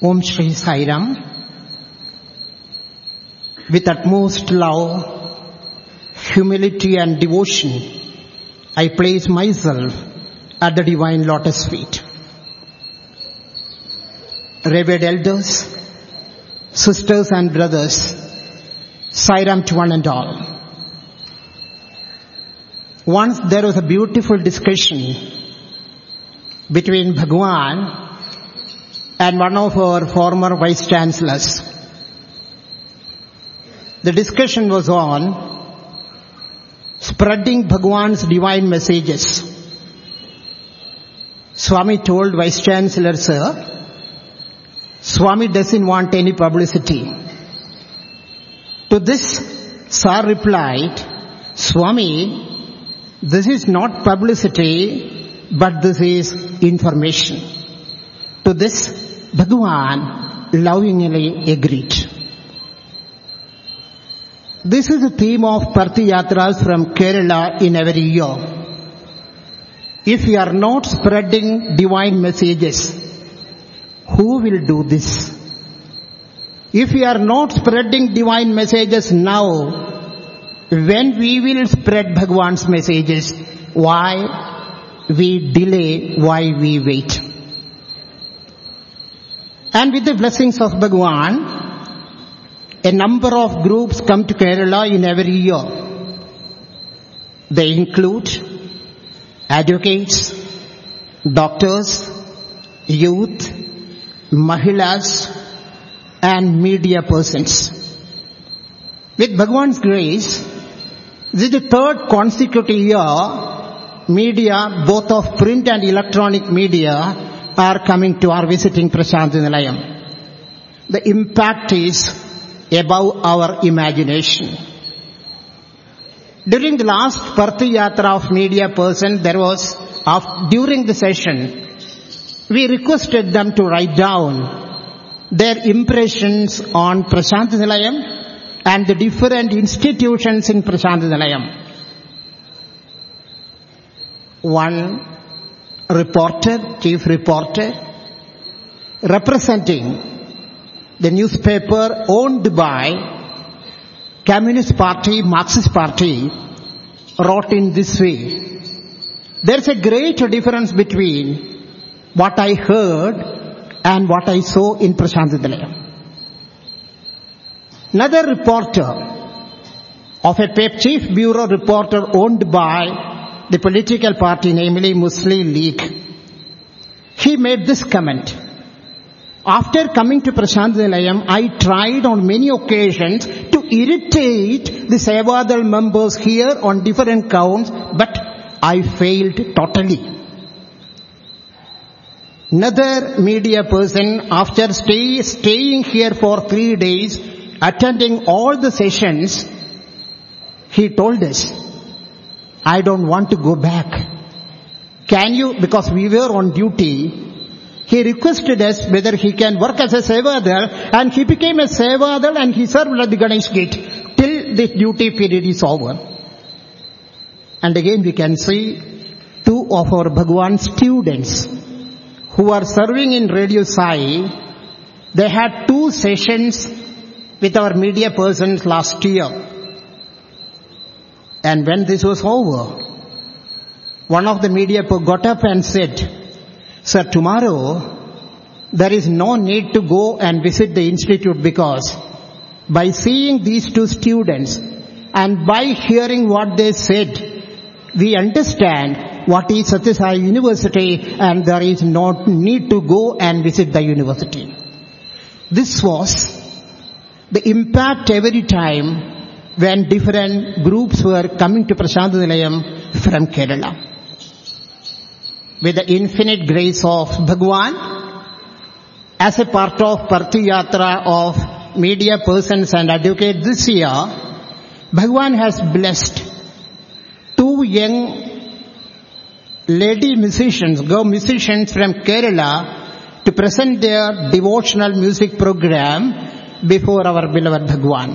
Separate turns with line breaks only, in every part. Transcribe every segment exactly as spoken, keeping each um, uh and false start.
Om Shri Sai Ram. With utmost love, humility and devotion, I place myself at the Divine Lotus feet. Revered elders, sisters and brothers, Sai Ram to one and all. Once there was a beautiful discussion between Bhagwan and one of our former vice chancellors. The discussion was on spreading Bhagwan's divine messages. Swami told Vice Chancellor, sir, Swami doesn't want any publicity. To this, sir replied, Swami, this is not publicity, but this is information. To this, Bhagwan lovingly agreed. This is the theme of Parthi Yatras from Kerala in every year. If we are not spreading divine messages, who will do this? If we are not spreading divine messages now, when we will spread Bhagwan's messages? Why we delay, why we wait? And with the blessings of Bhagwan, a number of groups come to Kerala in every year. They include advocates, doctors, youth, mahilas, and media persons. With Bhagwan's grace, this is the third consecutive year media, both of print and electronic media, are coming to our visiting Prasanthi Nilayam. The impact is above our imagination. During the last Parthi Yatra of media person, there was, after, during the session, we requested them to write down their impressions on Prasanthi Nilayam and the different institutions in Prasanthi Nilayam. One reporter, chief reporter, representing the newspaper owned by Communist Party, Marxist Party, wrote in this way. There's a great difference between what I heard and what I saw in Prasanthi Nilayam. Another reporter of a chief bureau reporter owned by the political party, namely Muslim League, he made this comment. After coming to Prasanthi Nilayam, I tried on many occasions to irritate the Sevadal members here on different counts, but I failed totally. Another media person, after stay, staying here for three days, attending all the sessions, he told us, I don't want to go back. Can you, because we were on duty, he requested us whether he can work as a Sevadal, and he became a Sevadal and he served at the Ganesh gate till the duty period is over. And again we can see two of our Bhagwan students who are serving in Radio Sai. They had two sessions with our media persons last year. And when this was over, one of the media got up and said, Sir, tomorrow there is no need to go and visit the institute, because by seeing these two students and by hearing what they said, we understand what is Satya Sai University, and there is no need to go and visit the university. This was the impact every time when different groups were coming to Prasanthi Nilayam from Kerala. With the infinite grace of Bhagwan, as a part of Parthi Yatra of media persons and advocates this year, Bhagwan has blessed two young lady musicians, girl musicians from Kerala, to present their devotional music program before our beloved Bhagwan.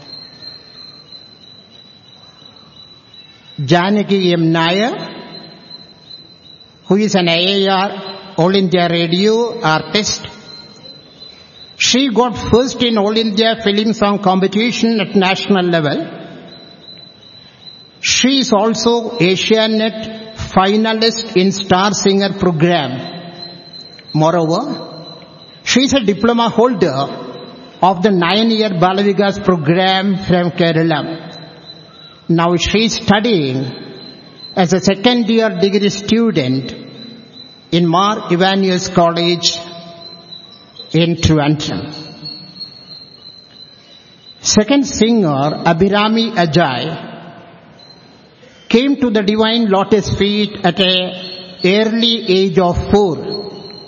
Janaki M. Nair, who is an A A R, All India Radio artist, She got first in All India Film Song Competition at national level. She is also Asianet finalist in Star Singer program. Moreover, she is a diploma holder of the nine-year Balavikas program from Kerala. Now she is studying as a second-year degree student in Mar Evanius College in Trivandrum. Second singer, Abhirami Ajay, came to the Divine Lotus feet at an early age of four.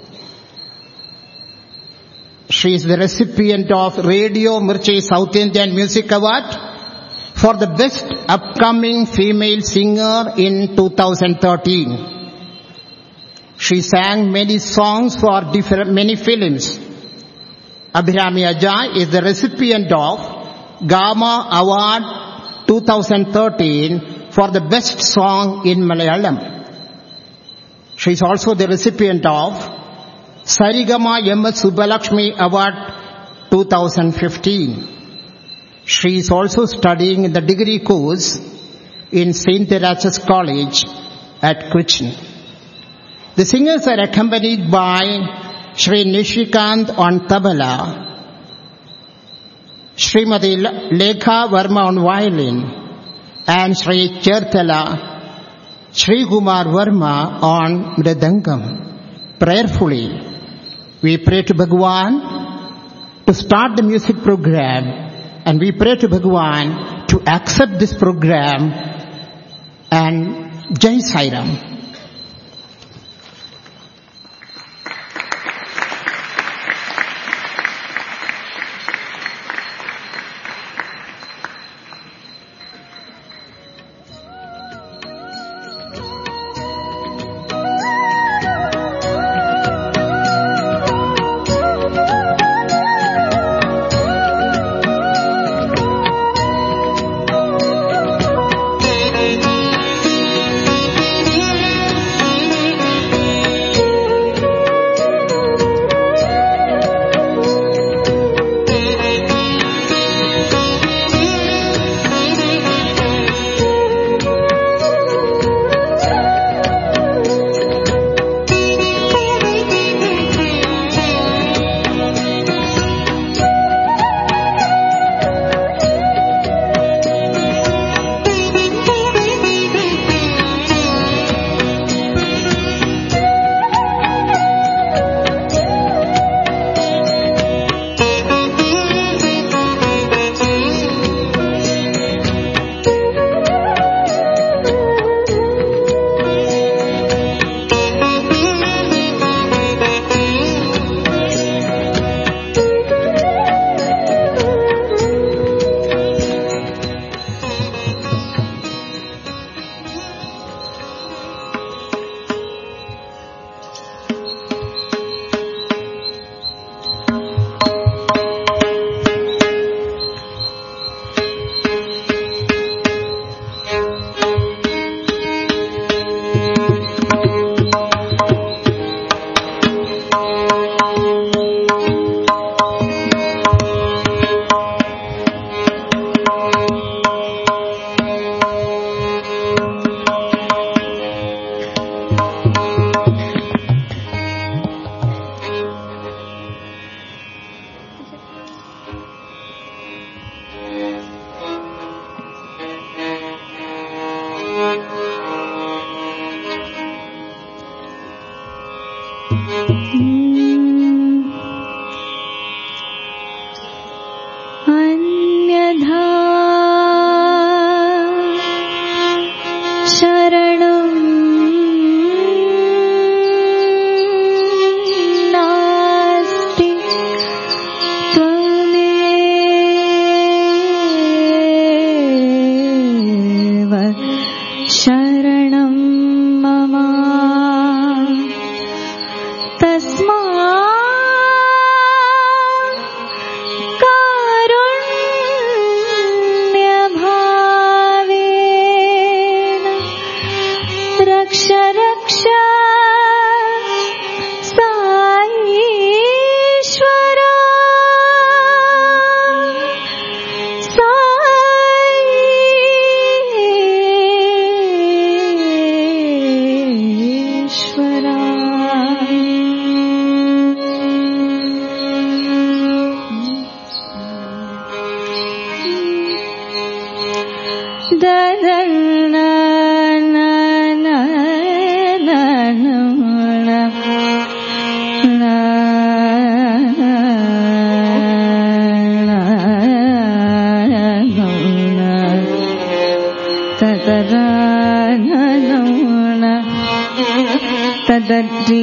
She is the recipient of Radio Mirchi South Indian Music Award for the best upcoming female singer in two thousand thirteen. She sang many songs for different, many films. Abhirami Ajay is the recipient of Gama Award two thousand thirteen for the best song in Malayalam. She is also the recipient of Sarigama M S Subbalakshmi Award two thousand fifteen. She is also studying in the degree course in Saint Teresa's College at Cochin. The singers are accompanied by Shri Nishikant on tabla, Srimati Lekha Verma on violin, and Shri Chertala Shri Kumar Verma on mridangam. Prayerfully, we pray to Bhagwan to start the music program, and we pray to Bhagwan to accept this program, and Jai Sai Ram.
ததற்றி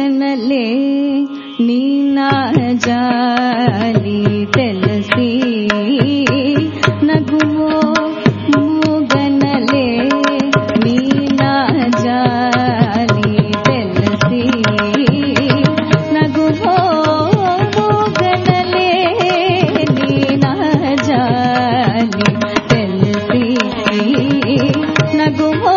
ಮೂಗನಲೆ ನೀನ ಜಾಲಿ ತೆಲಸಿ ನಗುವೋ ಮೂಗನಲೆ ನೀನ ಜಾಲಿ ತೆಲಸಿ ನಗುವೋ ಮೂಗನಲೆ ನೀನ ಜಾಲಿ ತೆಲಸಿ ನಗುವೋ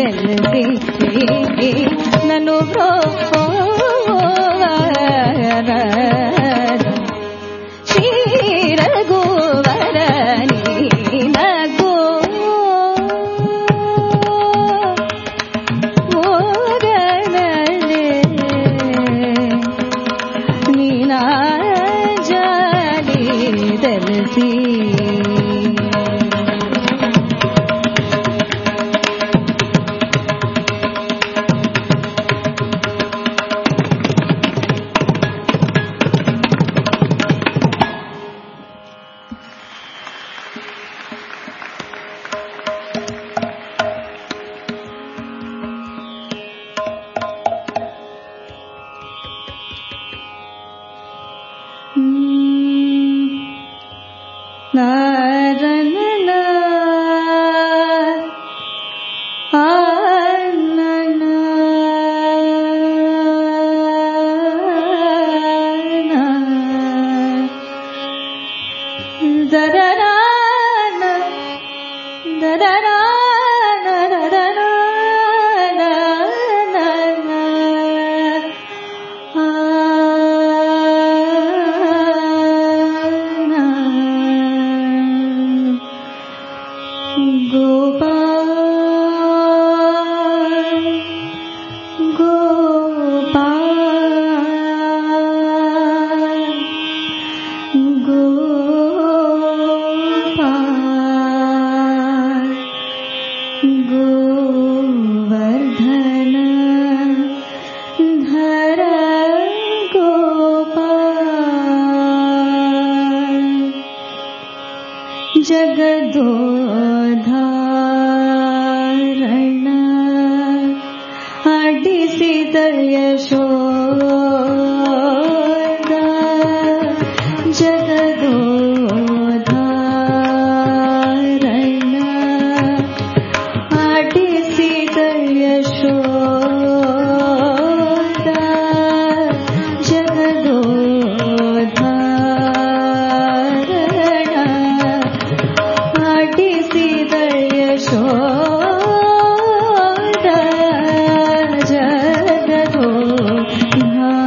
తెలిసి నన్ను శ్రీ రఘువరని నగో మోగనలే నీనా జాలి తెలిసి ಜಗದೋಧಾರಣ ಆಡಿಸಿದ ಯಶೋದ ಜಗದೋಧಾರಣ ಆಡಿಸಿದ ಯಶೋದ ಜಗದೋಧಾರಣ ಆಡಿಸಿದ ಯಶೋದ ಜಗದೋಧಾರಣ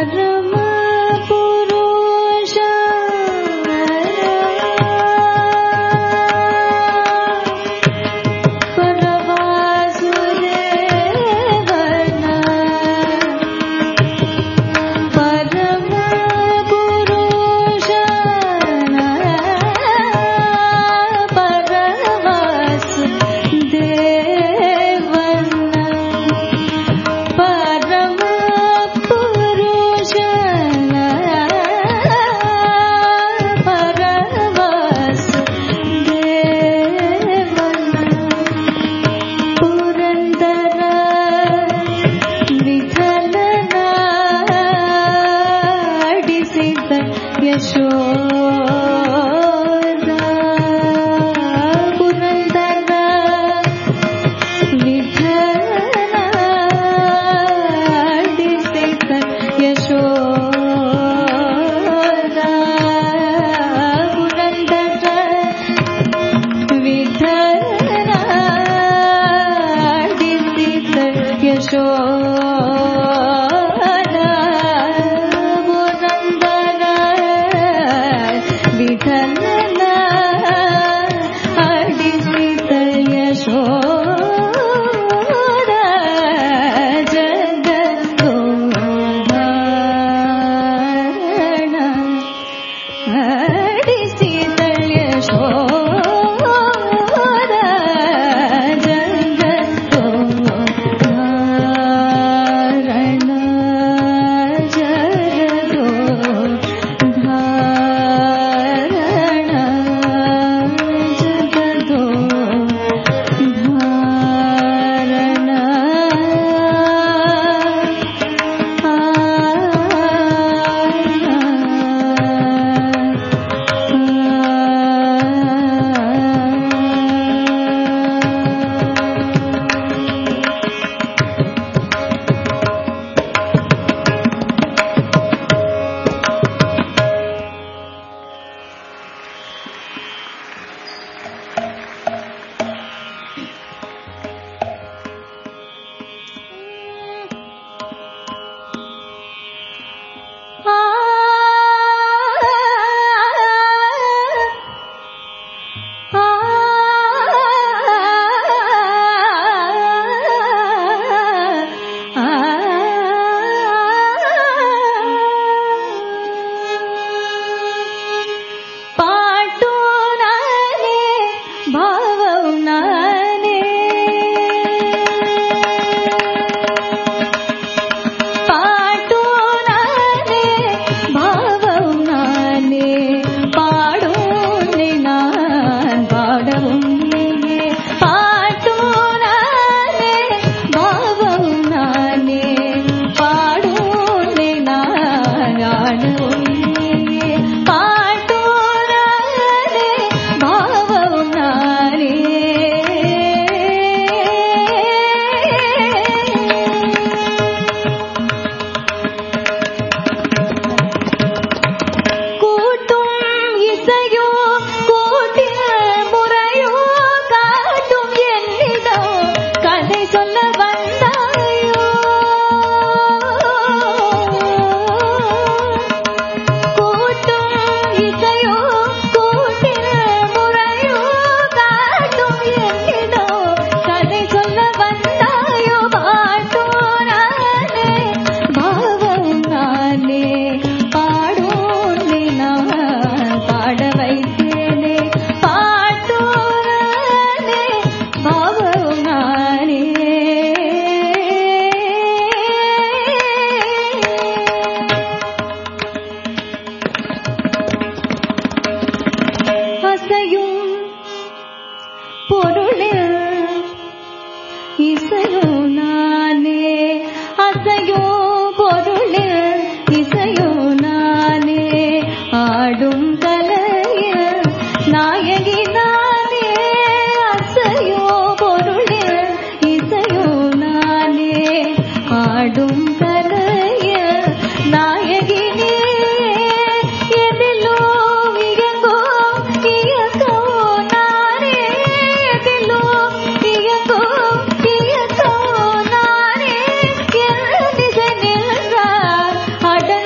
அட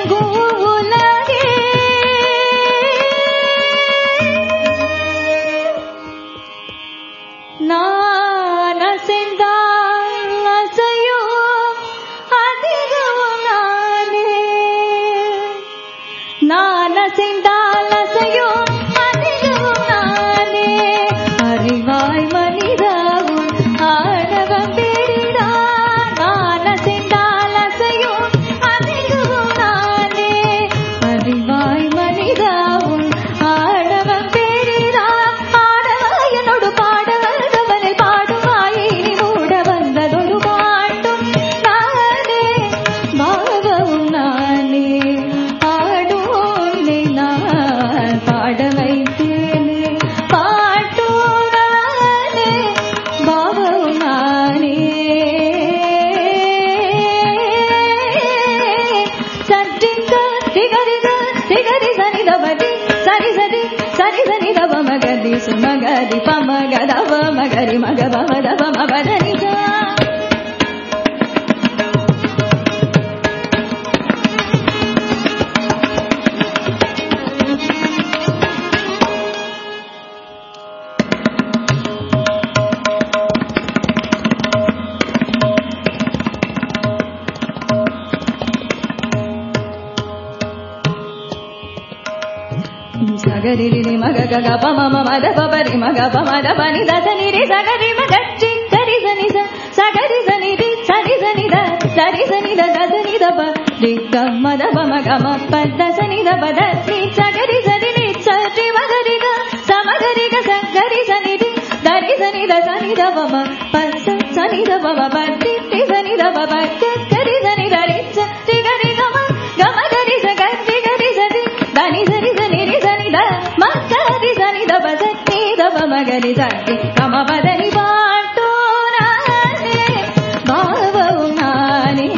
அசைந்தால் அசையும் அதிலும் நானே. அறிவாய் மனிதாவும் ஆணவம் பெரிடா. நான் அசைந்தால் அசையும் அதிலும் நானே. அறிவாய் மனிதாவும் ஆணவம் பெரிடா. ஆடவாய் என்னோடு பாட வந்தவனில் பாடுவாய். இனி மூட வந்ததொரு பாட்டும் நானே. பாவமும் நானே. ஆடும் உன்னை நான் பாட வைத்தேனே. பாட்டும் நானே. பாவமும் நானே. சற்றிங்க திகரிக திகரி சனிதபதி சரி சரி சரி சனிதப மகதி சுமகதி பமகதவ மகரி மகபவதவ மபதனிதா. சகரிரி மக கக பம மத பபரி மக பமத பனி தசனி ரி சகரி மகச்சி கரி சனி ச சகரி சனி ரி சரி சனி த சரி சனி த தசனி த ப ரி க மத பம கம பத சனி த பத ரி சகரி சரி ரி சரி மகரி க சமகரி க சகரி சனி ரி தரி சனி த சனி த பம பத சனி த பம பதி ரி சனி த பம கரி சனி த ரி ச ரி கரி கம கம கரி ச கரி கரி சரி தனி சரி சனி ரி சனி த மகரி சனி த பத நீ த பம கரி சரி கம பதனி பாட்டோ நானே. பாவம் நானே.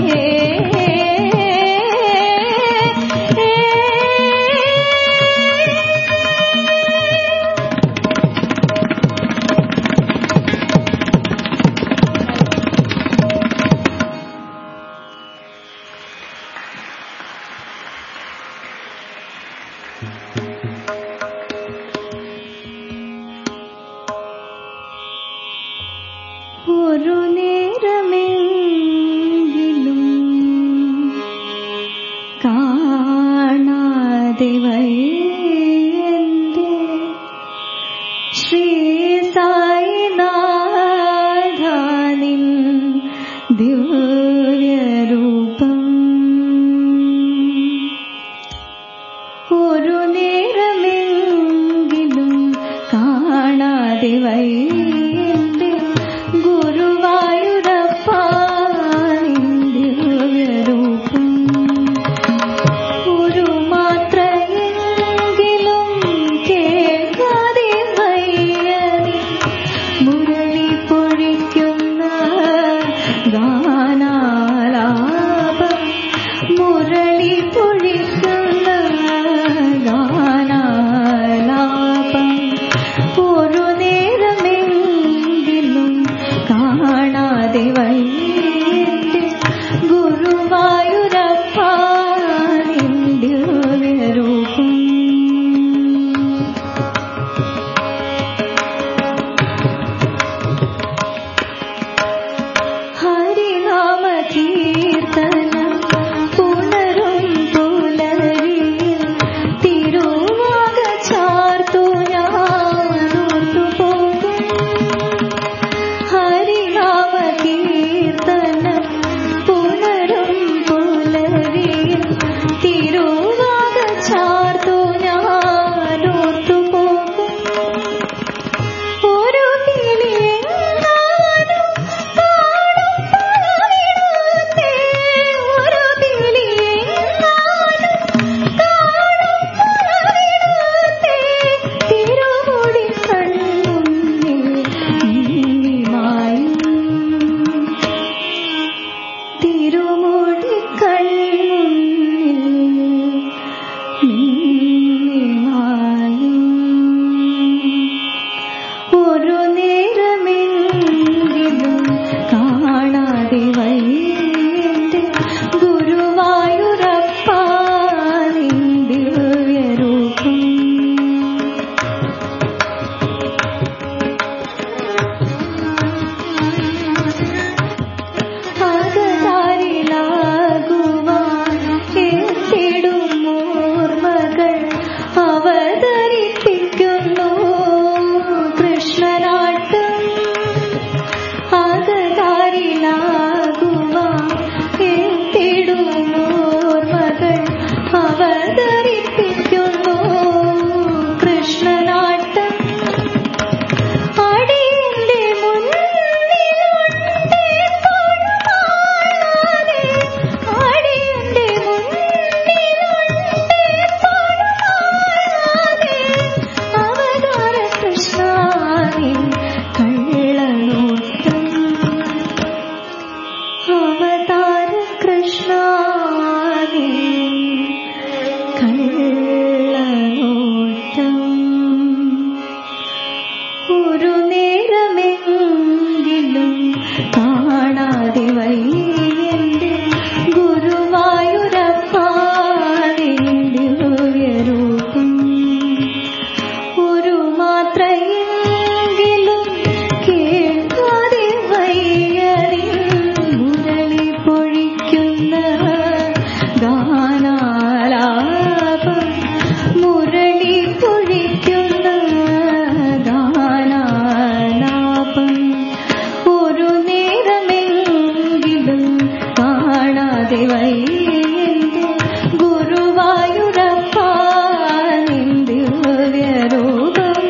ದೇವೈ ಎಂದೆ ಗುರುವಾಯೂರಪ್ಪ ನಿಂದಿವ್ಯ ರೂಪಂ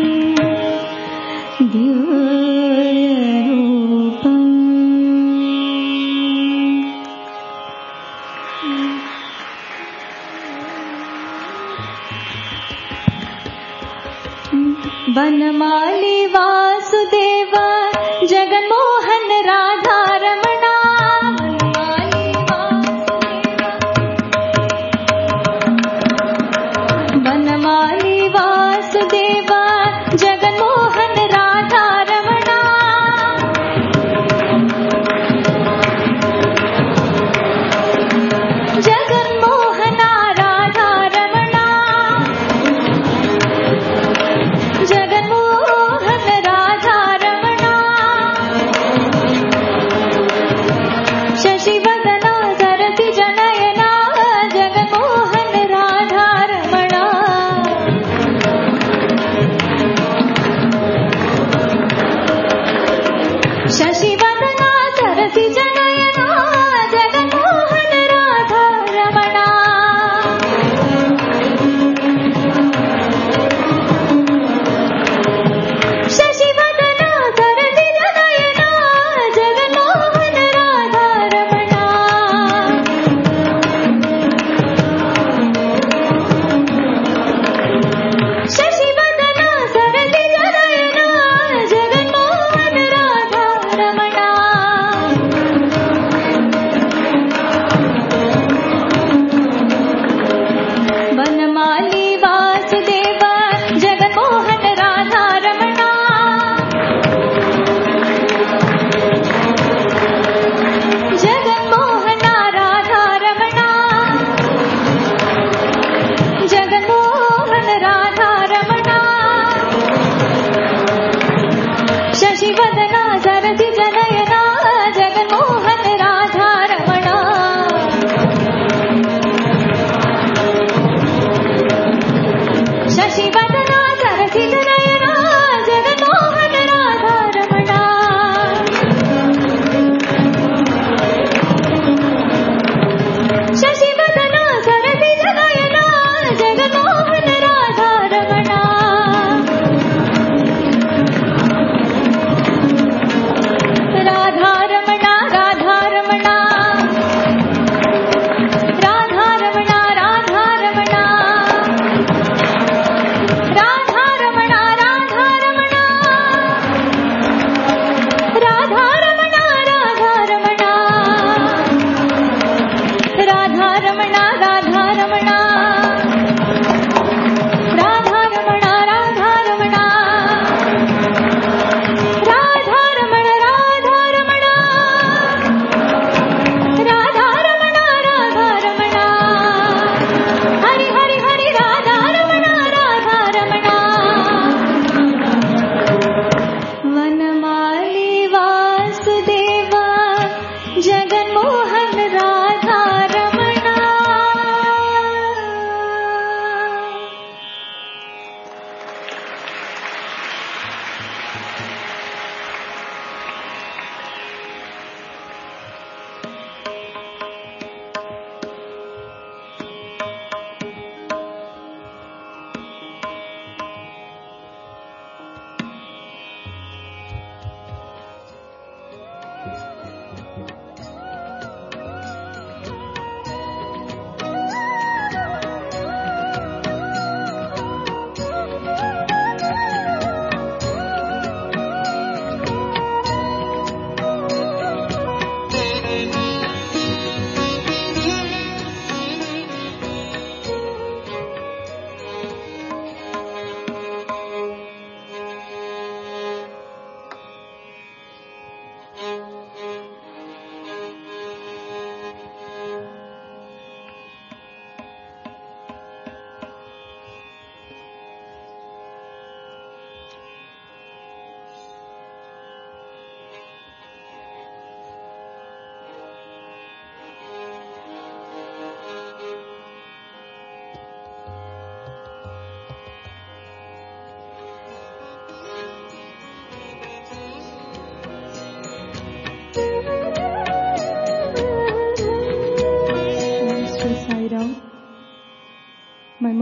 ದಿವ್ಯ ರೂಪಂ. ವನಮಾಲಿ ವಾಸುದೇವ ಜಗನ್ಮೋಹನ್ ರಾಧಾರಮಣ. ವನಮಾಲಿ ವಾಸುದೇವ ಜಗನ್ಮೋಹನ್ ರಾಧಾರಮಣ. ಜಗನ್ಮೋಹನ ರಾಧಾರಮಣ. ಜಗನ್ಮೋಹನ ರಾಧಾರಮಣ. ಶಶಿವದನ ಸರಸಿ ಜನಯನ ಜಗನ್ಮೋಹನ ರಾಧಾರಮಣ. ಶಶಿವದನ ಸರಸಿ ಜನಯನ ಜಗನ್ಮೋಹನ ರಾಧಾರಮಣ. ಶಶಿವದನ ಸರಸಿ ಜನಯನ ಜಗನ್ಮೋಹನ ರಾಧಾರಮಣ. ಶಶಿವದನ ಸರಸಿ ಜನಯನ ಜಗನ್ಮೋಹನ ರಾಧಾರಮಣ. ವನಮಾಲಿ ವಾಸುದೇವ ಜಗನ್ಮೋಹನ ರಾಧಾರಮಣ. ಜಗನ್ಮೋಹನ ರಾಧಾರಮಣ. ಜಗನ್ಮೋಹನ ರಾಧಾರಮಣ. ಶಶಿವದನ ಸರಸಿ ಜನಯನ ಜಗನ್ಮೋಹನ ರಾಧಾರಮಣ. ಶಶಿವದನ ಸರಸಿ ಜನಯನ ಜಗನ್ಮೋಹನ ರಾಧಾರಮಣ. ಶಶಿವದನ ಸರಸಿ ಜನಯನ ಜಗನ್ಮೋಹನ ರಾಧಾರಮಣ. ರಾಧಾರಮಣ ರಾಧಾರಮಣ. ರಾಧಾರಮಣ ರಾಧಾರಮಣ. ರಾಧಾರಮಣ ರಾಧಾರಮಣ. ರಾಧಾರಮಣ ರಾಧಾರಮಣ. ರಾಧಾರಮಣ ರಾಧಾರಮಣ. ರಾಧಾರಮಣ ರಾಧಾರಮಣ. ರಾಧಾರಮಣ ರಾಧಾರಮಣ. ರಾಧಾರಮಣ ರಾಧಾರಮಣ. ಹರಿ ಹರಿ ಹರಿ Radharamana Radharamana. ವನಮಾಲಿ Vasudeva Jaganmohan Radharamana.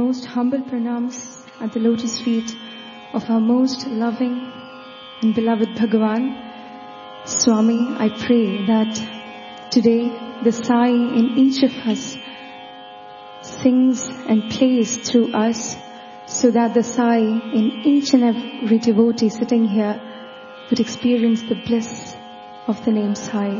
most humble pranams at the lotus feet of our most loving and beloved Bhagavan. Swami, I pray that today the Sai in each of us sings and plays through us, so that the Sai in each and every devotee sitting here would experience the bliss of the name Sai.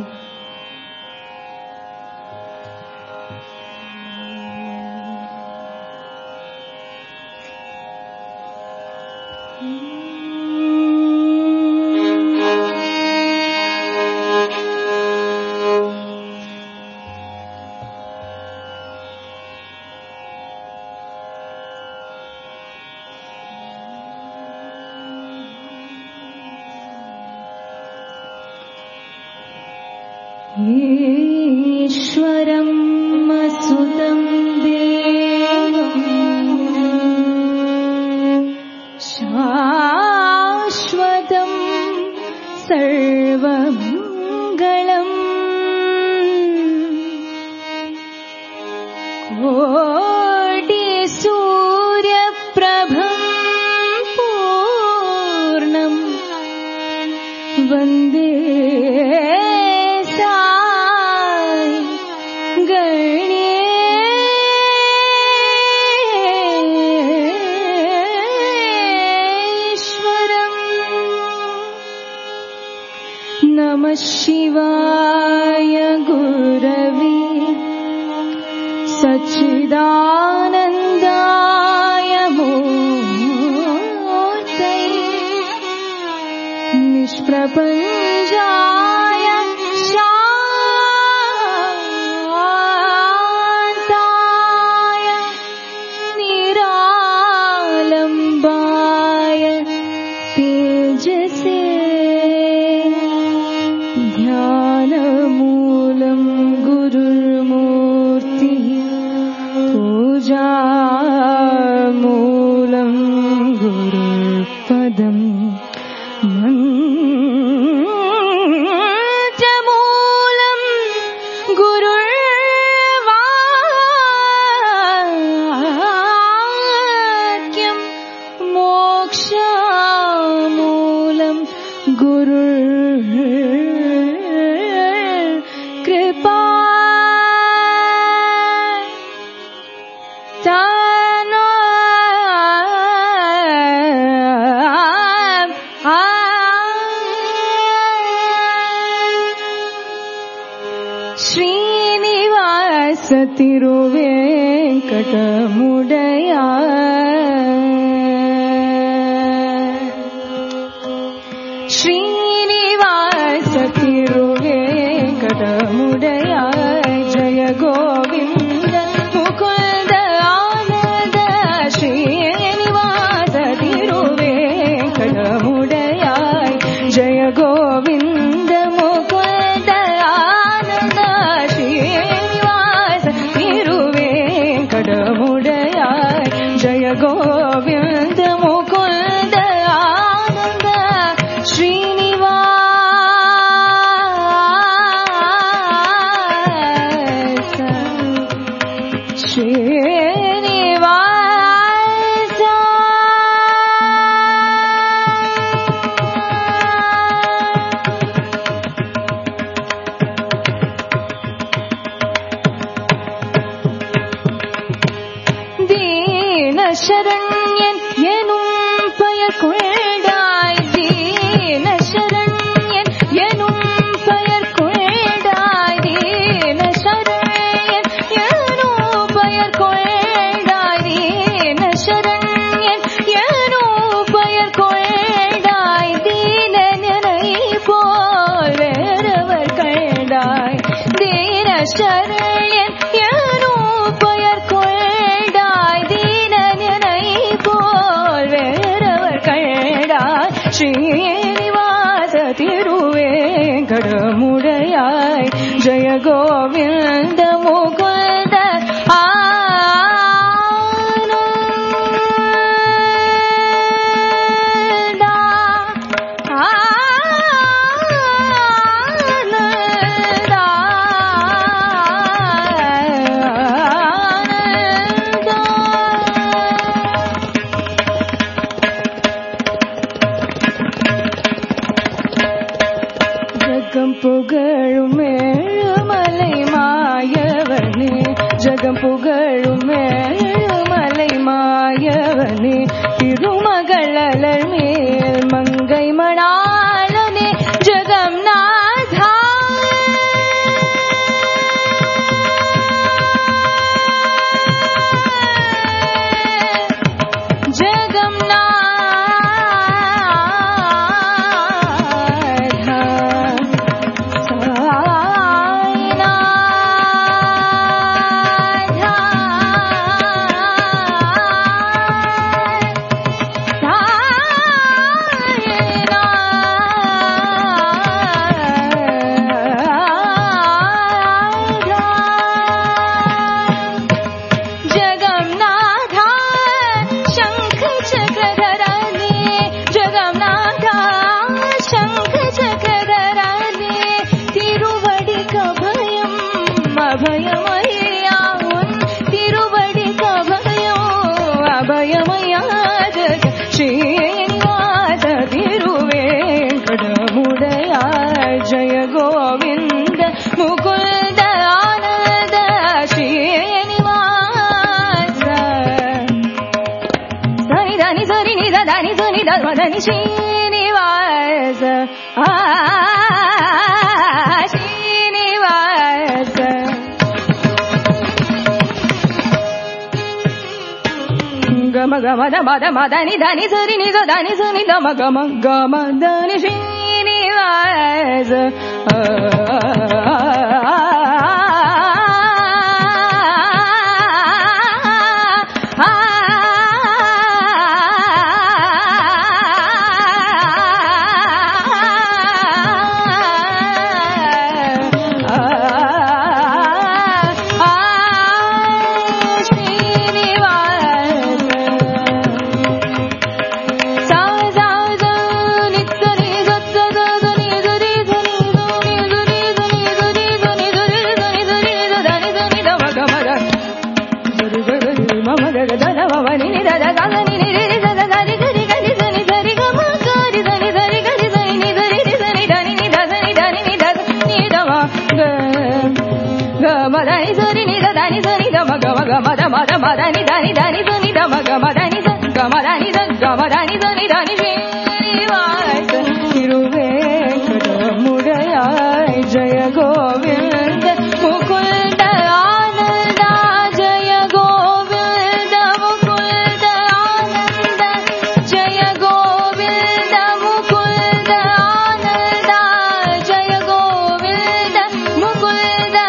ईश्वरं सुतं देवं शाश्वतं सर्वमङ्गलम् कोटि सूर्यप्रभं पूर्णं वन्दे शिवाय गुरवे सच्चिदानन्दाय मूर्तये निष्प्रपञ्चाय शान्ताय निरालम्बाय तेजसे ध्यानमूलं गुरुर्मूर्तिः पूजामूलं गुरुर्पदम् मन्त्रमूलं गुरुर्वाक्यं मोक्षमूलं गुरुर् कृपा तानो श्रीनिवास तिरुवेंकटमुडया श्रीनिवास तिरुवेंकटमुडया जय गोविंद मुकुंद आनंद श्रीनिवास तिरुवेंकटमुडया जय गोविंद मुकुंद आनंद श्रीनिवास तिरुवेंकटमुडया जय गोविंद मुकुंद आनंद श्रीनिवास श्रीनिवास दीन शरण्यन एनुम பெயர் கொண்டாய் दीन शरण्यन एनुम பெயர் கொண்டாய் दीन शरण्यन एनुम பெயர் கொண்டாய் दीन शरण्यन एनुम பெயர் கொண்டாய் दीनனை போல் வேறவர் கண்டாய் दीन शरण्यन एनुम பெயர் கொண்டாய் दीनனை போல் வேறவர் கண்டாய் श्रीनिवास तिरुवेंकटमुडयाय जय गोविंद मुकुंद आनंद आनंद आनंद ஜகம் புகழும் மேலுமலை மாயவனே திருமகளர் மேல் மங்கை மணாளனே ஜகம் நாதா ஜகம் श्रीनिवास तिरुवेंकटमुडया जय गोविंद मुकुंद आनंद श्रीनिवास धनि धनि धनि नि धनि धनि धनि श्रीनिवास आ श्रीनिवास गम गम दम दम धनि धनि धनि नि धनि धनि दम गम गम धनि Srinivas Madani sari ni da dani sari da ma ga ma ga ma da ma da ma dani dani dani sari da ma ga ma dani sa ga ma dani sa ga ma dani sari dani Srinivas Tiruvenkadamudaya Jaya Govinda Mukunda Ananda Jaya Govinda Mukunda Ananda Jaya Govinda Mukunda Ananda Jaya Govinda Mukunda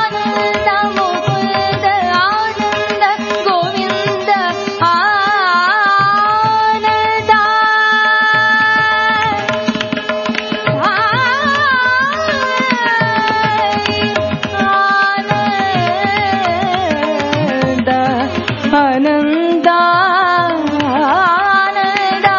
Ananda Ananda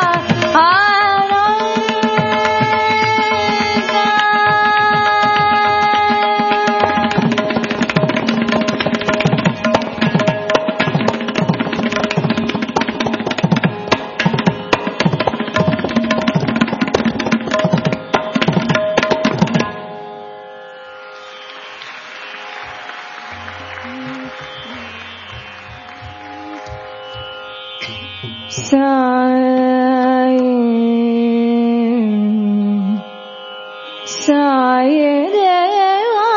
Sai Sai Deva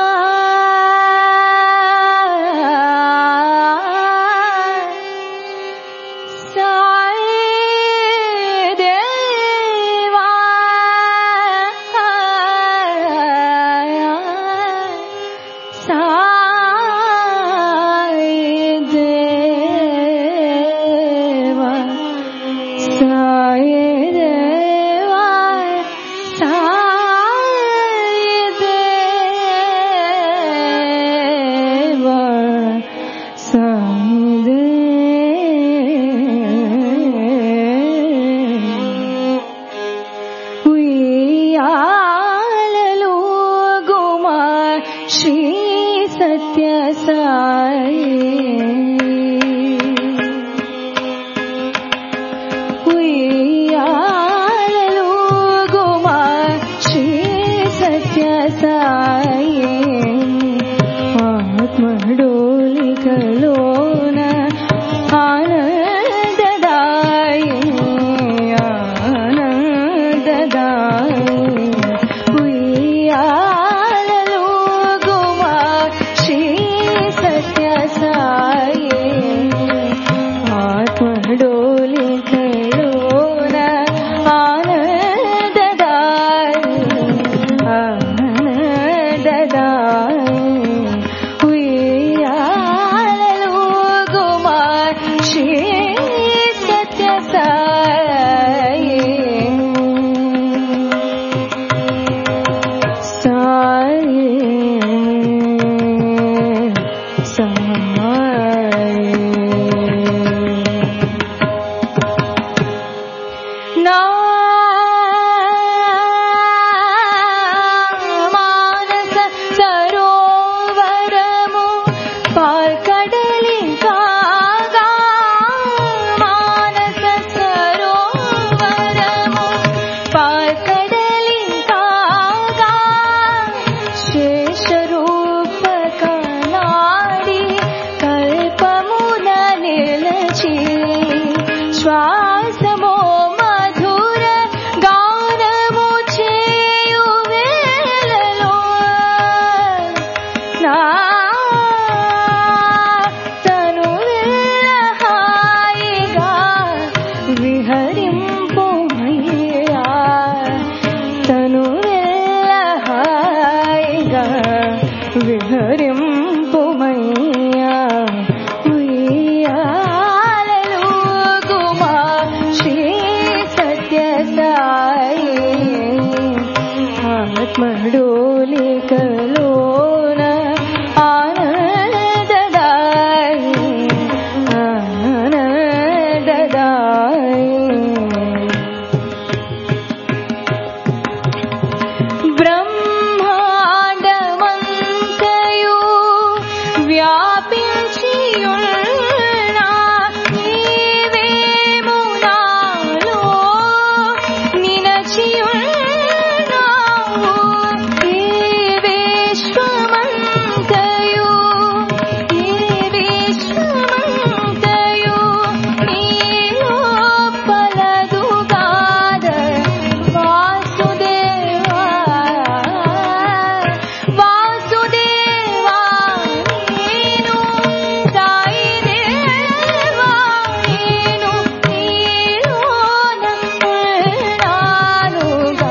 Sai Deva Sai Deva Sai Deva Sai Deva Sai Deva Uyalalu Guma Shri Satya Sai Sai Atma Doli వ్యాపించియున్నా నీవేమో నాలో నిలచియున్నావు. ఈ విశ్వమంతయు ఈ విశ్వమంతయు నీ లోపలదు కాద వాసుదేవా వాసుదేవా నేను సాయి దేవా నేను నీలోన నానుగా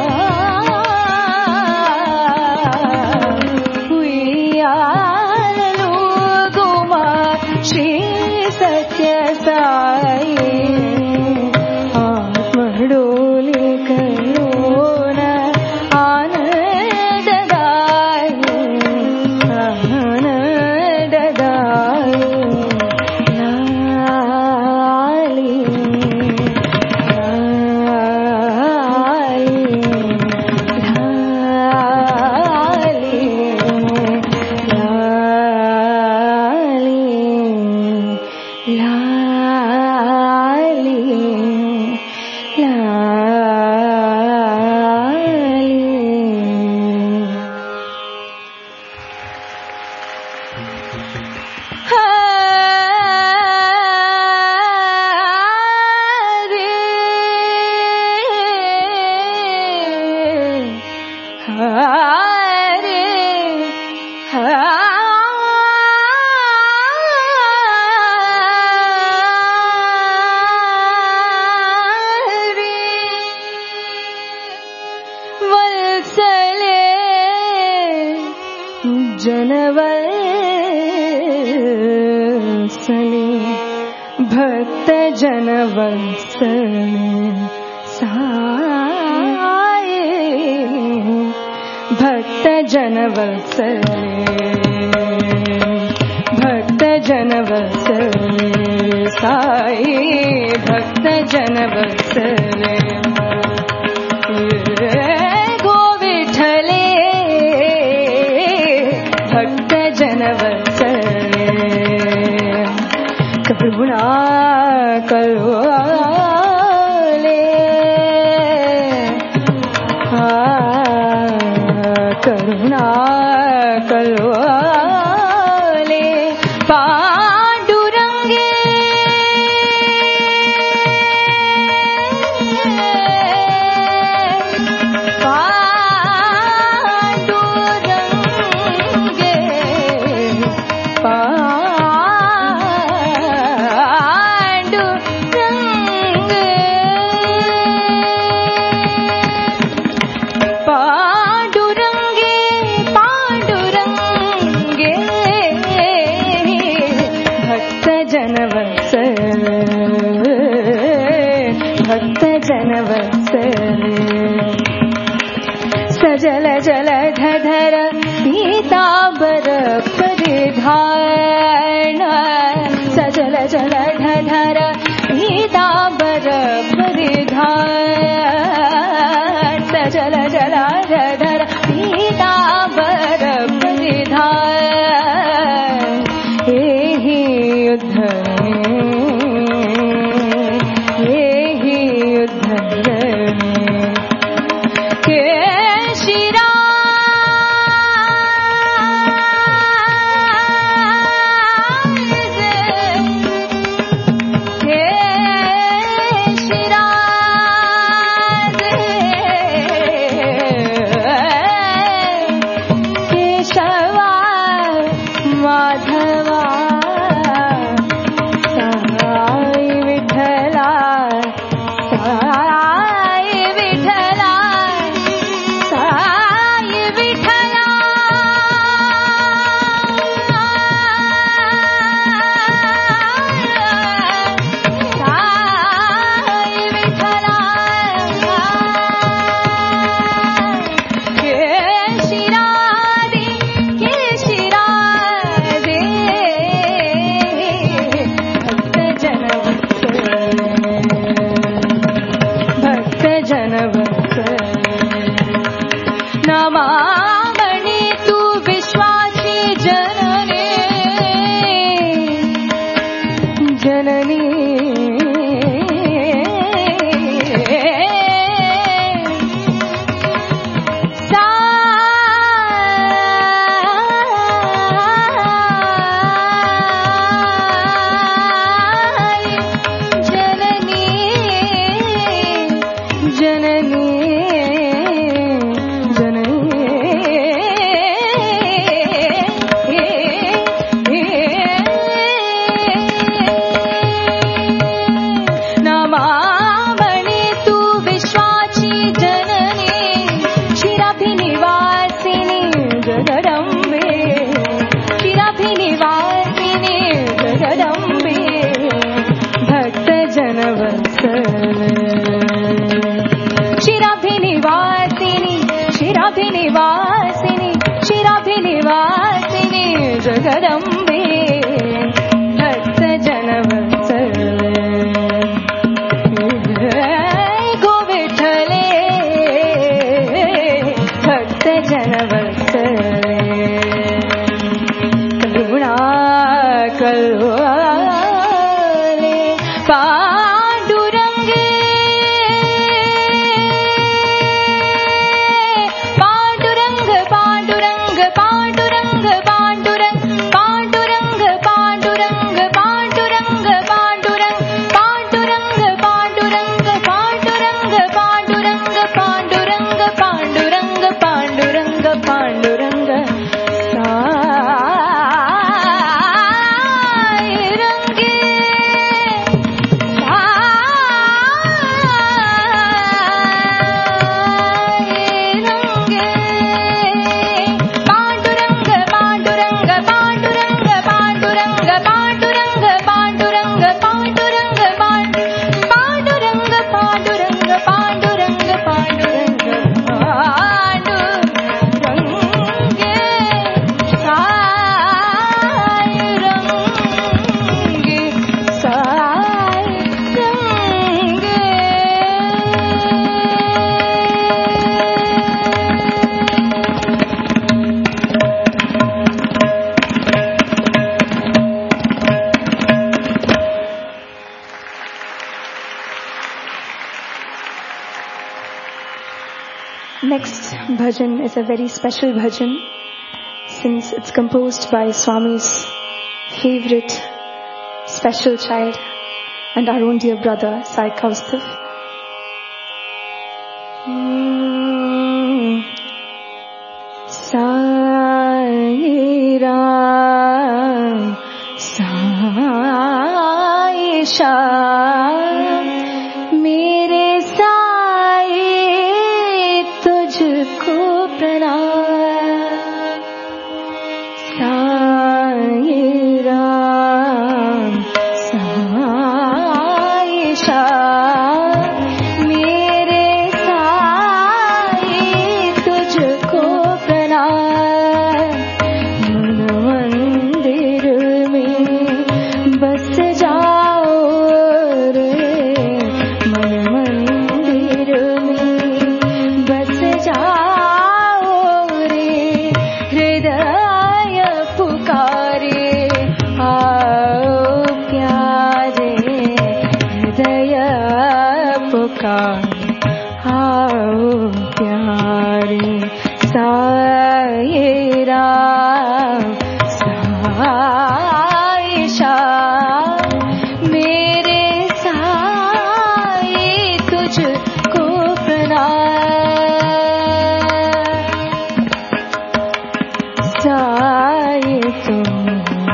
ఉయ్యాలలుగుమా శ్రీ సత్య సాయి ఆత్మడోలికలోన ఆనందదాయి ఆనందదాయి లాలి లాలి లాలి వత్సలే జనవత్సలే భక్త జనవత్సలే సాయి భక్త జనవత్సలే భక్త జనవత్సలే సాయి భక్త జనవత్సలే गोविठले भक्त जनवत्सले करुणा कलोले करुणा कलोले पांडुरंगे भक्त जनवत्सले सजल जलधर पीतांबर परिधान सजल जलधर पीतांबर परिधान सजल जलधर पीतांबर परिधान एहि युद्ध भक्त जन वत्सले गो विठले भक्त जन वत्सले करुणा करुणाले Pandurang Pandurang Pandurang Pandurang Pandurang Pandurang Pandurang Pandurang Pandurang Pandurang Pandurang Pandurang Pandurang Pandurang Pandurang Pandurang Pandurang Next bhajan is a very special bhajan since it's composed by Swami's favorite special child and our own dear brother Sai Kaustav. Mm. Sai Ram Sai Sham mere Sai तुझको प्रणाम साई राम साई श्याम मेरे साई तुझको प्रणाम मन मंदिर में बस जाओ रे मन मंदिर में बस जाओ रे हृदय पुकारे आओ प्यारे हृदय पुकारे आओ प्यारे साई राम साई श्याम मेरे साई तुझको प्रणाम साई तुम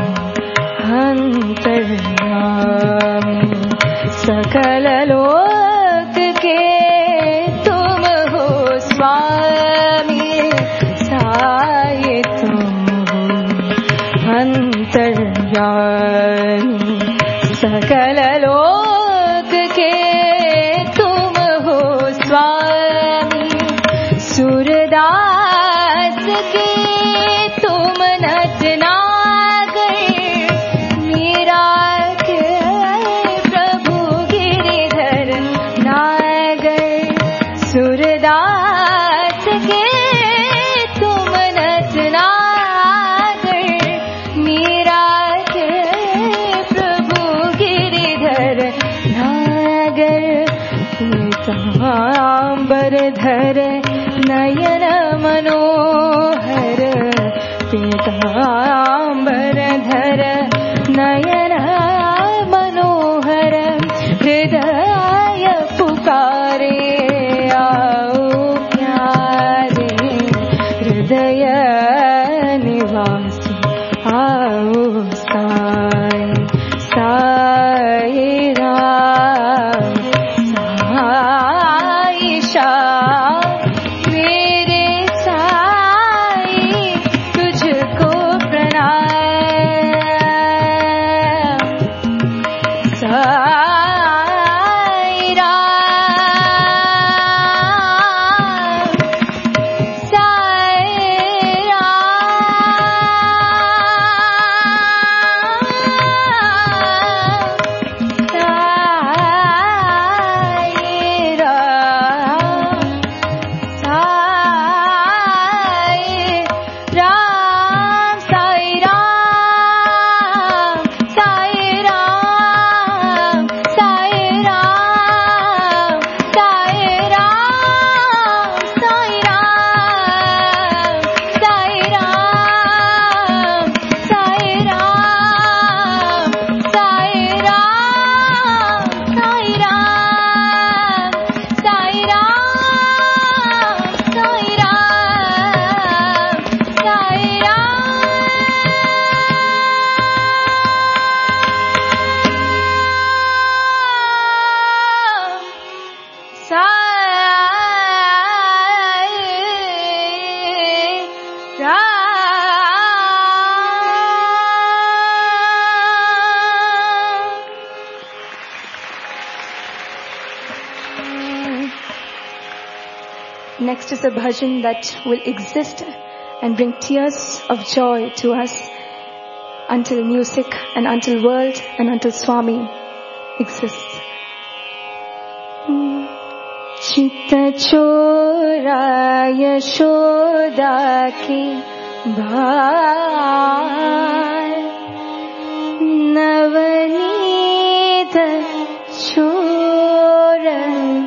अंतर्यामी सकल लोक के तुम हो स्वामी साई तुम हो अंतर्यामी सकल लोक के तुम हो स्वामी सूरदास के तुम नटनागर मीरा के प्रभु गिरिधर नागर सूरदास के तुम नटनागर मीरा के प्रभु गिरिधर नागर पीतांबर धर नयन मनोहर पीतांबर धर नयन मनोहर हृदय पुकारे आओ प्यारे हृदय निवासी आओ साई साई राम साई श्याम मेरे साई तुझको प्रणाम
next is a bhajan that will exist and bring tears of joy to us until music and until world and until Swami exists. Chitta chora Yashoda ki bhaal Navanita chora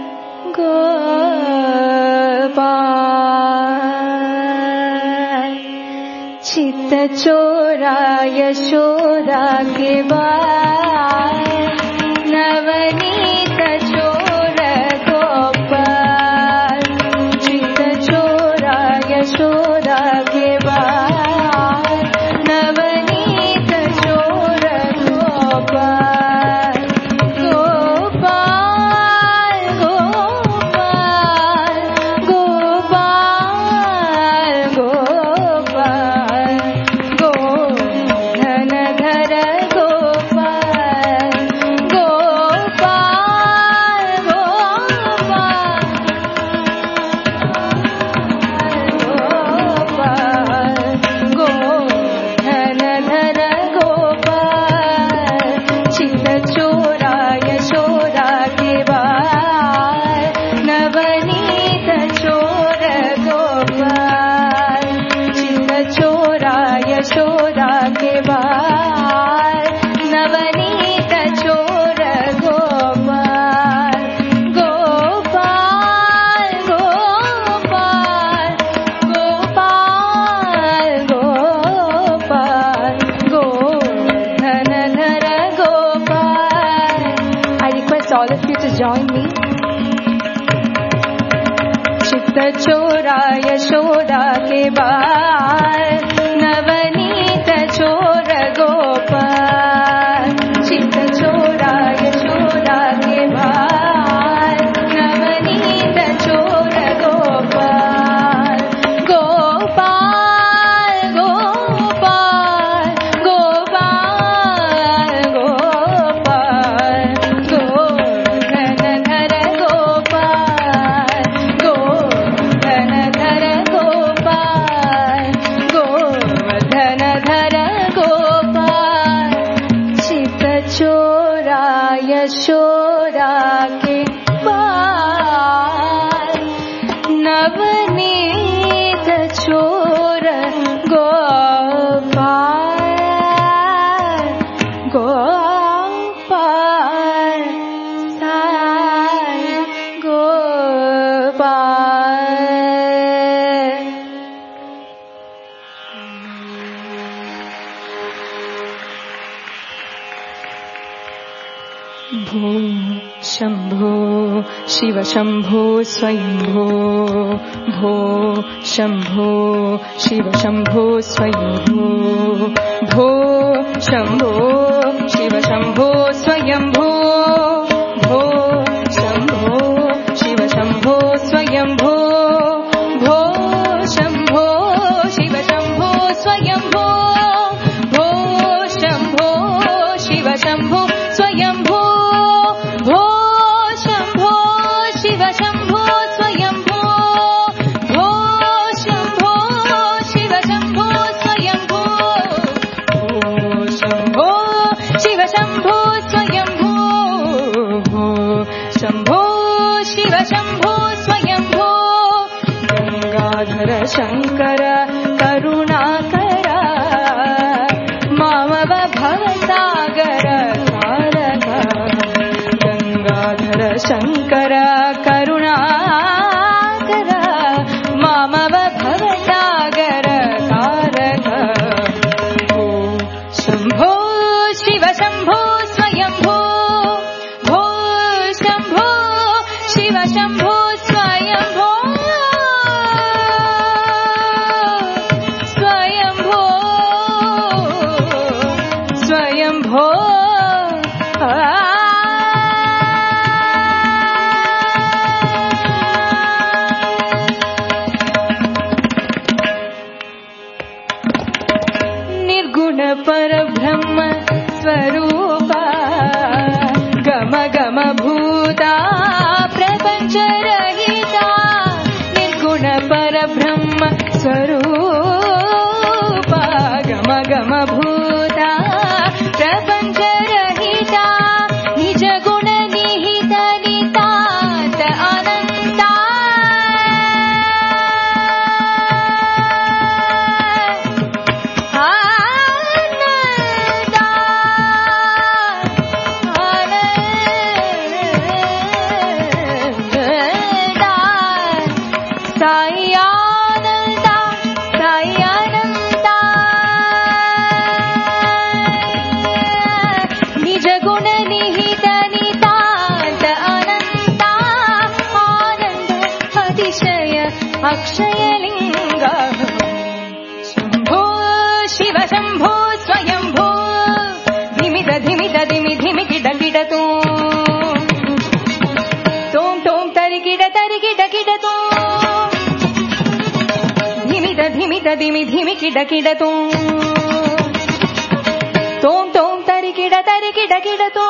Gopal Chitta chora Yashoda ki bhaal Navanita chora Gopal Chitta chora Yashoda ke baal Navanita chora Gopal Gopal Gopal Gopal Gopal Godhanadhara Gopal Gopal Godhanadhara Gopal Chitta chora Yashoda ke baal Navanita chora Gopal Chitta chora Yashoda ke baal Navanita chora Gopal Gopal Gopal Gopal Gopal Godhanadhara Gopal. I request all of you to join me. Chitta chora Yashoda ke baal Navanita chora Gopal Chitta chora Yashoda ke baal Navanita chora Gopal Gopal Gopal Gopal Gopal Godhanadhara Gopal Godhanadhara Gopal Godhanadhara Gopal Chitta chora Yashoda ke baal Navanita chora Gopal Gopal Sai Gopal. Bho Shambho Shiva Shambho Swayambho Bho Shambho Shiva Shambho Swayambho Bho Shambho Shiva Shambho Swayambho Bho Shambho Shiva Shambho Swayambho Bho Shambho Shiva Shambho Swayambho Bho Shambho Shiva Shambho Swayambho Bho Shambho Shiva Shambho Swayambho Bho Shambho Shiva Shambho Swayambho Bho Shambho Shiva Shambho Swayambho Bho Shambho Shiva Shambho Swayambho Gangadhara Shankara Karunakara Mamava Bhavasagara Taraka Gangadhara Shankara Karunakara Mamava Bhavasagara Taraka Bho Shambho Shiva Shambho Swayambho Bho Shambho Shiva Shambho Swayambho Swayambho Swayambho Nirguna Parabrahma Swarupa Gama Gama Bhuta Prapancha Rahita Nirguna
ధిమిద ధిమిద ధిమి ధిమి కిడ కిడతో తోం తోం తరికిడ తరికిడ కిడతో ధిమిద ధిమిద ధిమి ధిమి కిడ కిడతో తోం తోం తరికిడ తరికిడ కిడతో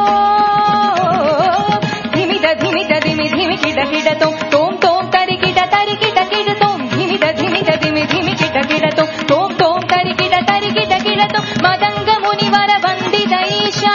ధిమిద ధిమిద ధిమి ధిమి కిడ కిడతో తోం తోం తరికిడ తరికిడ కిడతో ధిమిద ధిమిద ధిమి ధిమి కిడ కిడతో తోం తోం తరికిడ తరికిడ కిడతో మదంగ మునివర వందిత ఈశా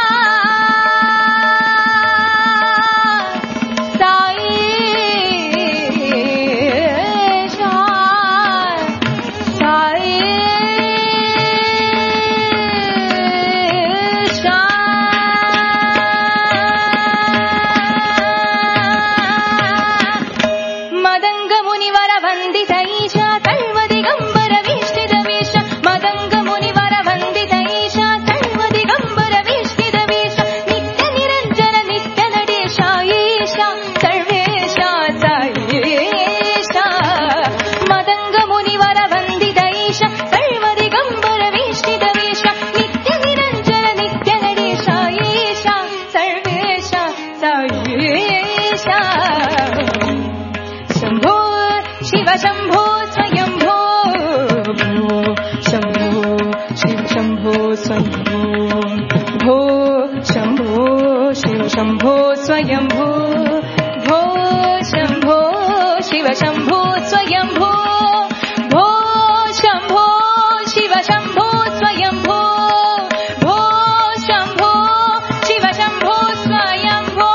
शंभो स्वयंभो भो शंभो शिव शंभो स्वयंभो भो शंभो शिव शंभो स्वयंभो भो शंभो शिव शंभो स्वयंभो भो शंभो शिव शंभो स्वयंभो भो शंभो शिव शंभो स्वयंभो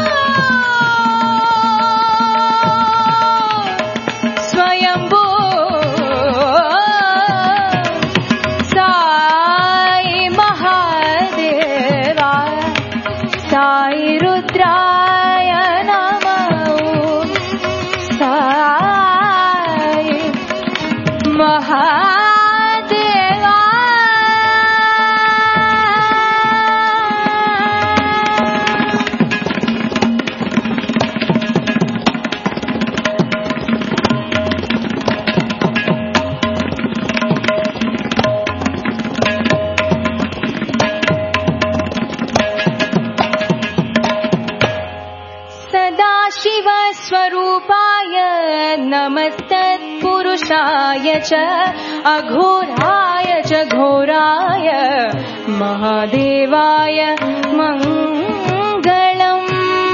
स्वयंभो साई महादेवा साई रुद्राय नमः साई महादेवा सदाशिव स्वरूपाय नमस्तत्पुरुषाय च अघोराय च घोराय महादेवाय मङ्गलम्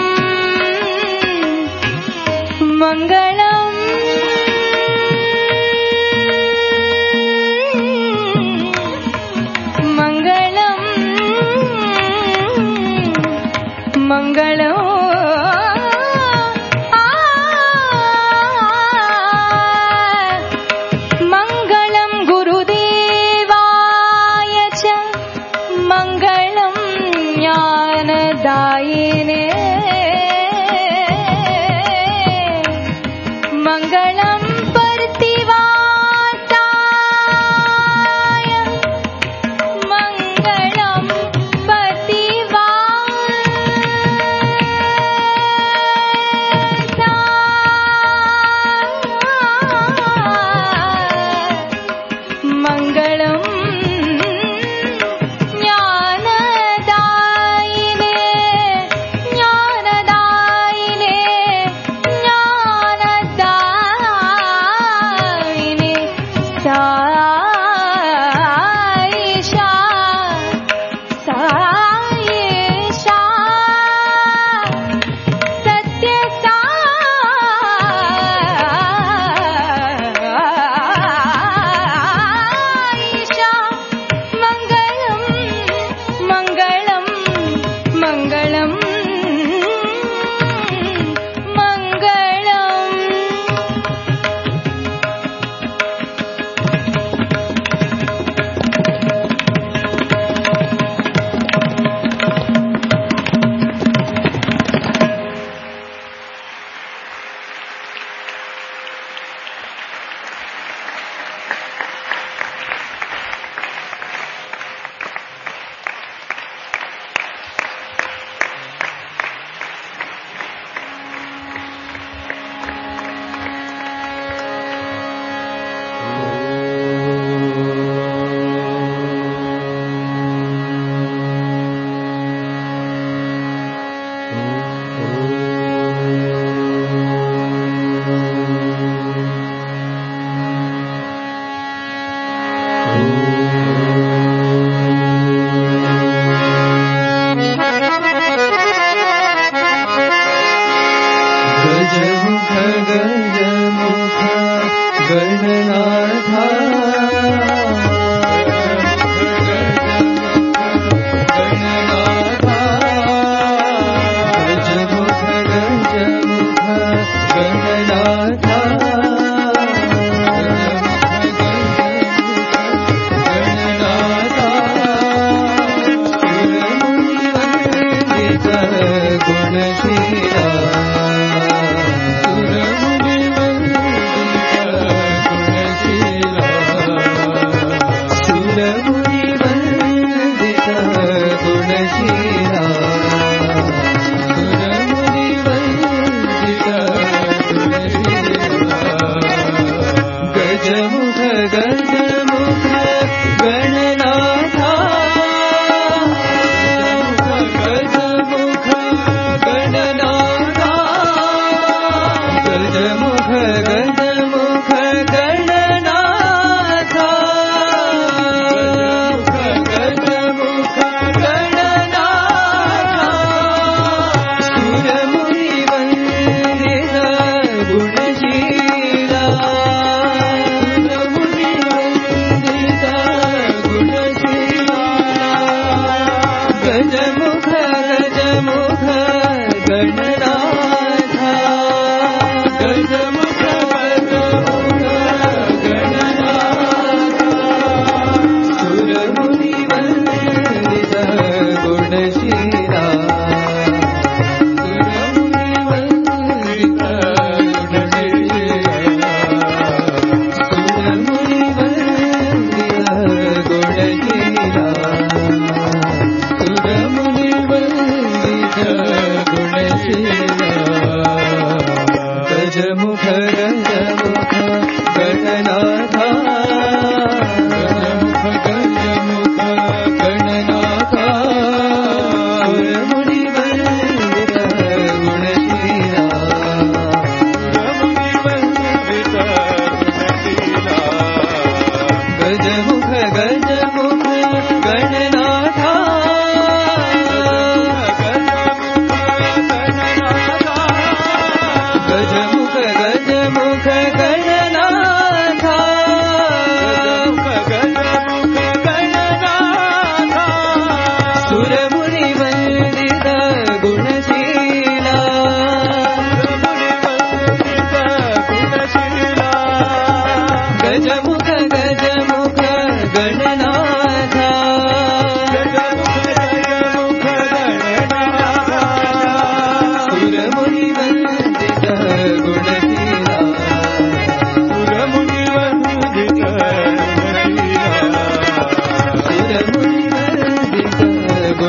मङ्गलम् मङ्गलम् मङ्गलम् दायिने मंगलम प्रतिवासाय मंगलम प्रतिवासाय मंगलम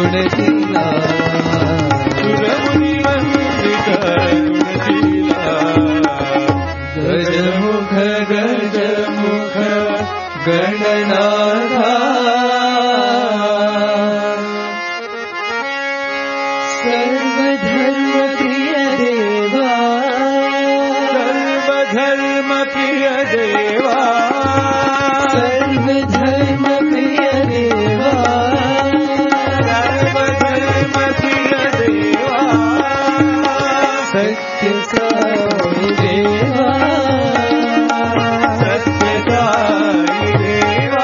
गुणशीला सुरमुनि वंदित गुणशीला गजमुख गजमुख गणनाथा सर्वधर्म प्रिय देवा सर्वधर्म प्रिय देवा सर्वधर्म प्रिय देवा सर्वधर्म प्रिय देवा सत्य साई देवा सत्य साई देवा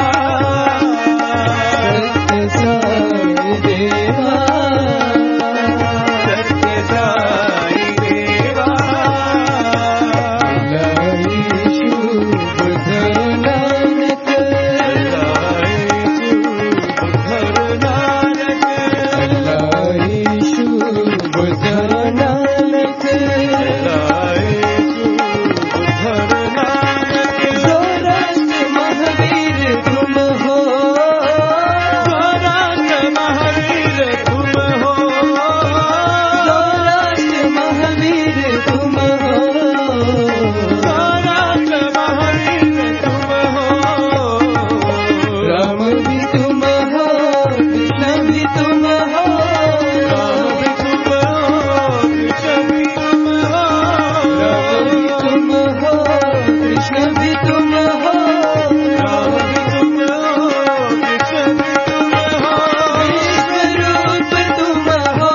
सत्य साई देवा सत्य साई देवा लाई शुभ धर नानक लाई शुभ धर नानक लाई शुभ धर नानक लाई शुभ धर नानक सौराष्ट्र महावीर तुम हो सौराष्ट्र महावीर तुम हो सौराष्ट्र महावीर तुम हो सौराष्ट्र महावीर तुम हो राम भी तुम हो कृष्ण भी तुम हो राम भी तुम हो कृष्ण भी तुम हो राम भी तुम हो कृष्ण भी तुम हो राम भी तुम हो कृष्ण भी तुम हो विश्वरूप तुम हो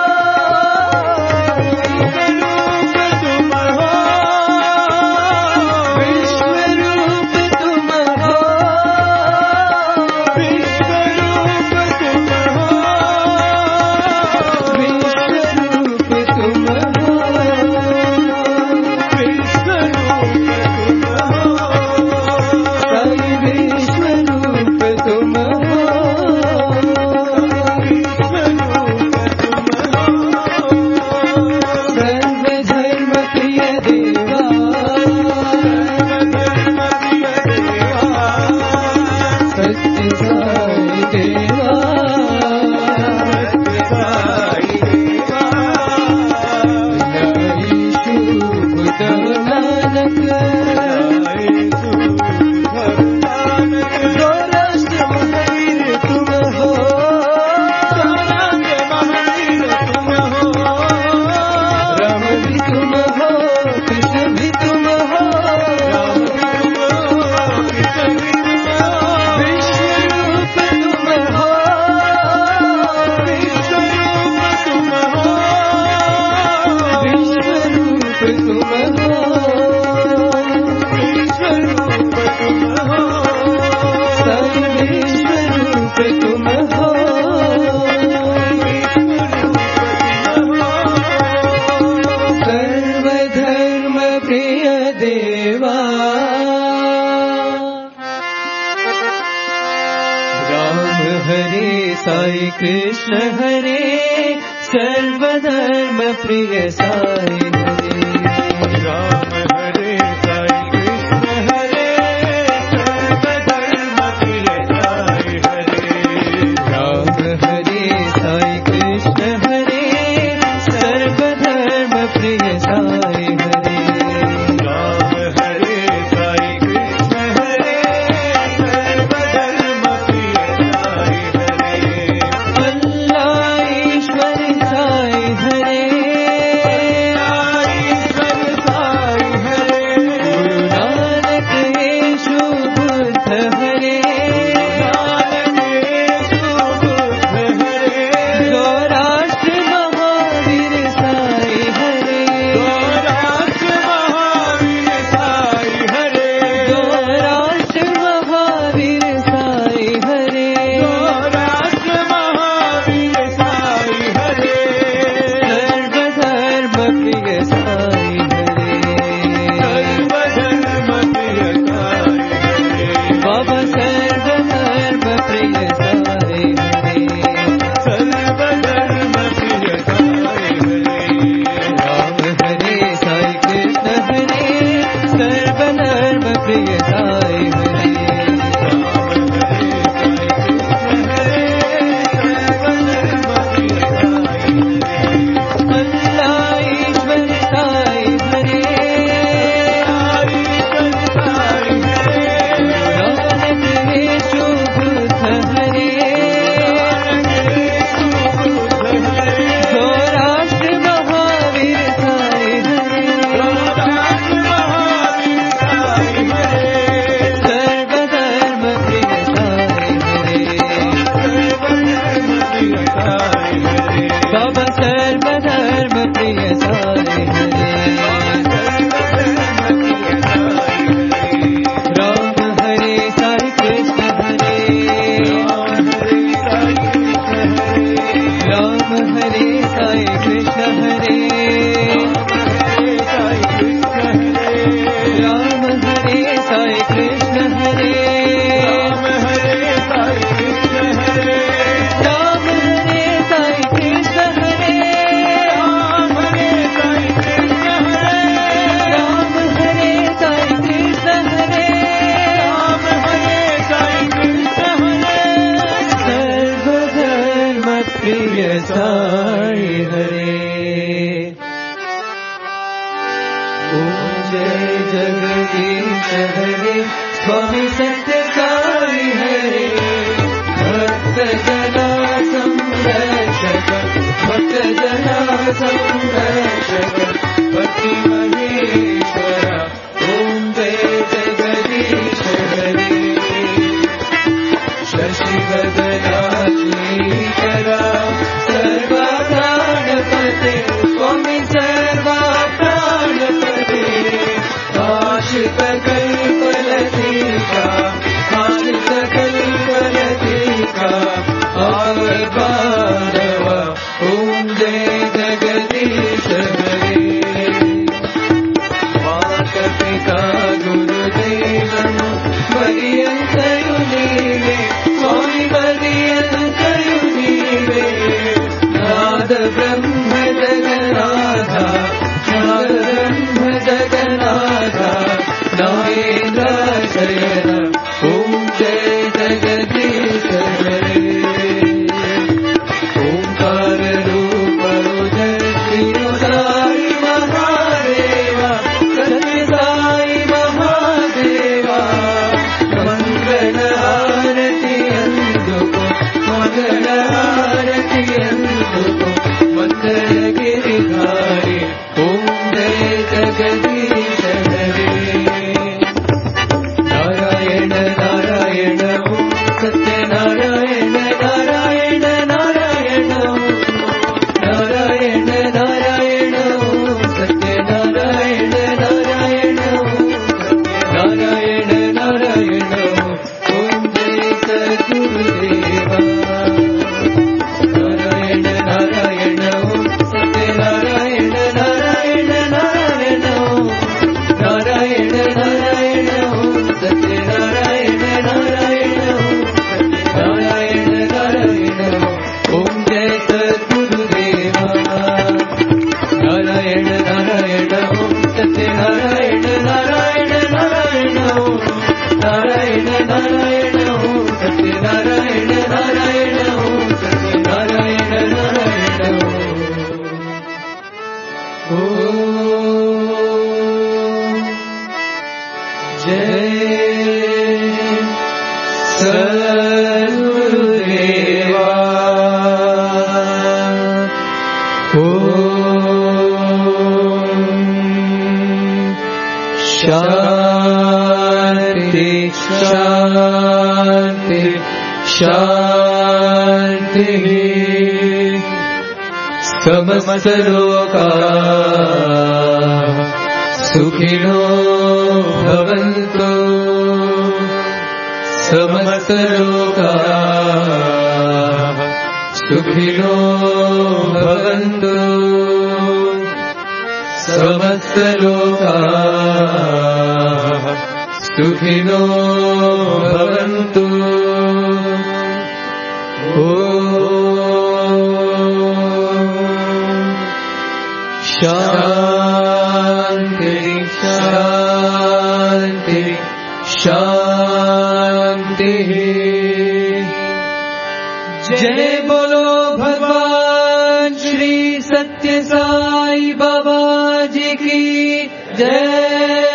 विश्वरूप तुम हो विश्वरूप तुम हो विश्वरूप तुम हो विश्वरूप तुम हो विश्वरूप तुम हो सर्वधर्म प्रिय देवा सत्य साई देवा लाई शुभ धर नानक सौराष्ट्र महावीर तुम हो सौराष्ट्र महावीर तुम हो राम भी तुम हो कृष्ण भी तुम हो राम भी तुम हो कृष्ण भी तुम हो विश्वरूप तुम हो विश्वरूप तुम हो विश्वरूप तुम हो विश्वरूप तुम हो सर्वेश्वरूप तुम हो सर्वधर्म प्रिय देवा राम हरे साई कृष्ण हरे सर्वधर्म प्रिय साई हरे राम हरे साई कृष्ण हरे सर्वधर्म प्रिय साई हरे राम हरे साई कृष्ण हरे सर्वधर्म प्रिय साई हरे राम हरे साई कृष्ण हरे सर्वधर्म प्रिय साई हरे अल्लाह ईश्वर साई हरे अल्लाह ईश्वर साई हरे प्रिय साई हरे। ओम जय जगदीश हरे स्वामी सत्य साई हरे। भक्त जना संरक्षक भक्त जना संरक्षक पति महेश्वरा। ओम जय जगदीश हरे। शशिवदना श्रीकरा सर्वा प्राणपते स्वामी सर्वा प्राणपते। आश्रित कल्पलतिका आश्रित कल्पलतिका आवबाधव। ओम जय जगदीश हरे। माता पिता गुरुदेव मरियंतरु नीवे स्वामी मरियंतरु नीवे। नाद ब्रह्म जगन्नाथा नाद ब्रह्म जगन्नाथा नागेन्द्र शयन। ओम जय जगदीश हरे। ओंकार रूप उदय श्री साई महादेवा सत्य साई महादेवा। मंगल आरती अंदुको मंगल आरती अंदुको मंगल गिरिधारी। ओम जय जगदीश हरे। नारायण नारायण ओम सत्य नारायण नारायण नारायण नारायण नारायण ओम सत्य नारायण नारायण नारायण नारायण। ओम जय सद्गुरुदेवा। नारायण नारायण ओम सत्य नारायण नारायण नारायण नारायण नारायण ओम सत्य नारायण नारायण नारायण नारायण। ओम जय सद्गुरुदेवा। नारायण नारायण ओम सत्य नारायण नारायण नारायण नारायण नारायण ओम सत्य नारायण नारायण नारायण नारायण। ओम जय सद्गुरुदेवा। ओम शांति शांति शांति। समस्त लोका सुखिनो भवन्तु। समस्त लोका सुखिनो भवन्तु। समस्त लोका सुखिनो भवन्तु। शांति शांति शांति। जय बोलो भगवान श्री सत्य साई बाबा जी की जय।